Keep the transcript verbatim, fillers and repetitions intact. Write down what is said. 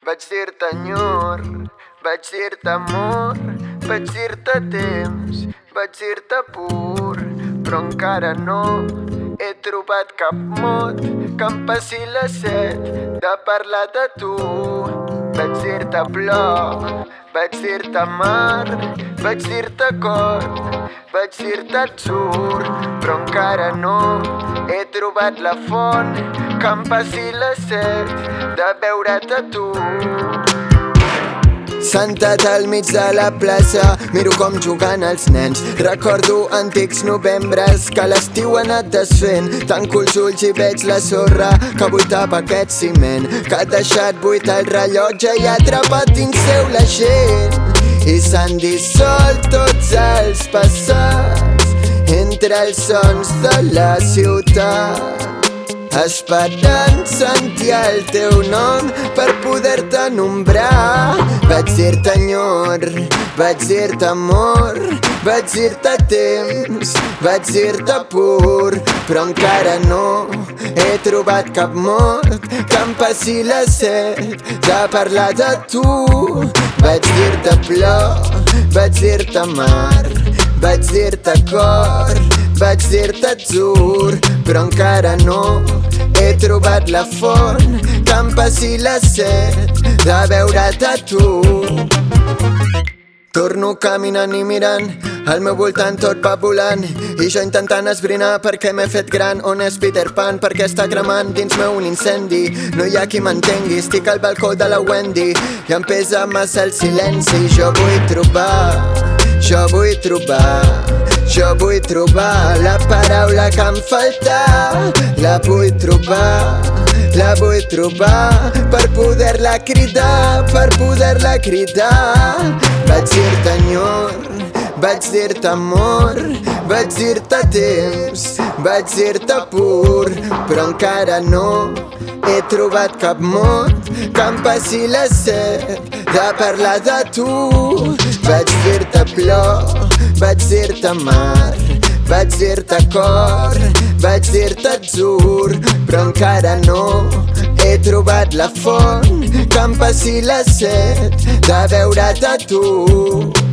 Vaig dir-te enyor, vaig dir-te amor, vaig dir-te temps, vaig dir-te pur, però encara no he trobat cap mot que em passi la set de parlar de tu. Vaig dir-te plor, vaig dir-te mar, vaig dir-te cor, vaig dir-te atzur, però encara no he trobat la font que em passi la set de veure't a tu. Sentat al mig de la plaça, miro com juguen els nens. Recordo antics novembres que l'estiu ha anat desfent. Tanco els ulls i veig la sorra que buitava aquest ciment, que ha deixat buit el rellotge i ha atrapat dins seu la gent. I s'han dissolt tots els passats entre els sons de la ciutat, esperant sentir el teu nom per poder-te nombrar. Vaig dir-te enyor, vaig dir-te amor, vaig dir-te temps, vaig dir-te pur, però encara no he trobat cap mot que em passi la set de parlar de tu. Vaig dir-te plor, vaig dir-te mar, vaig dir-te cor, vaig dir-te atzur, però encara no he trobat la font que em passi la set de veure't a tu. Torno caminant i mirant al meu voltant, tot va volant, i jo intentant esbrinar per què m'he fet gran. On és Peter Pan? Per què està cremant dins meu un incendi? No hi ha qui m'entengui, estic al balcó de la Wendy i em pesa massa el silenci. Jo vull trobar, jo vull trobar, jo vull trobar la paraula que em falta. La vull trobar, la vull trobar per poder-la cridar, per poder-la cridar. Vaig dir-te enyor, vaig dir-te amor, vaig dir-te temps, vaig dir-te pur, però encara no he trobat cap mot que em passi la set de parlar de tu. Vaig dir-te plor, vaig dir-te mar, vaig dir-te cor, vaig dir-te atzur, però encara no he trobat la font que em passi la set de veure't a tu.